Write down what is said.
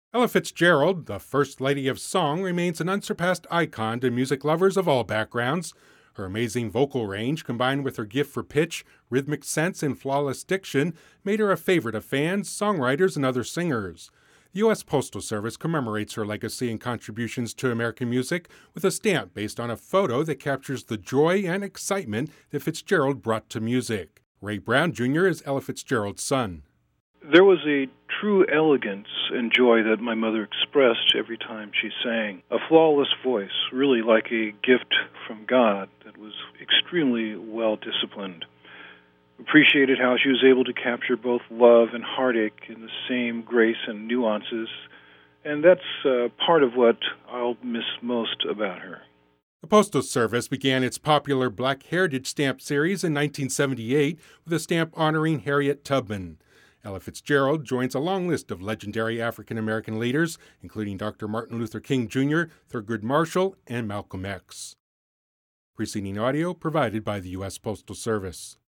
Ella Fitzgerald, the First Lady of Song, remains an unsurpassed icon to music lovers of all backgrounds. Her amazing vocal range, combined with her gift for pitch, rhythmic sense, and flawless diction, made her a favorite of fans, songwriters, and other singers. The U.S. Postal Service commemorates her legacy and contributions to American music with a stamp based on a photo that captures the joy and excitement that Fitzgerald brought to music. Ray Brown Jr. is Ella Fitzgerald's son. There was a true elegance and joy that my mother expressed every time she sang. A flawless voice, really like a gift from God that was extremely well disciplined. Appreciated how she was able to capture both love and heartache in the same grace and nuances, and that's part of what I'll miss most about her. The Postal Service began its popular Black Heritage stamp series in 1978 with a stamp honoring Harriet Tubman. Ella Fitzgerald joins a long list of legendary African-American leaders, including Dr. Martin Luther King Jr., Thurgood Marshall, and Malcolm X. Preceding audio provided by the U.S. Postal Service.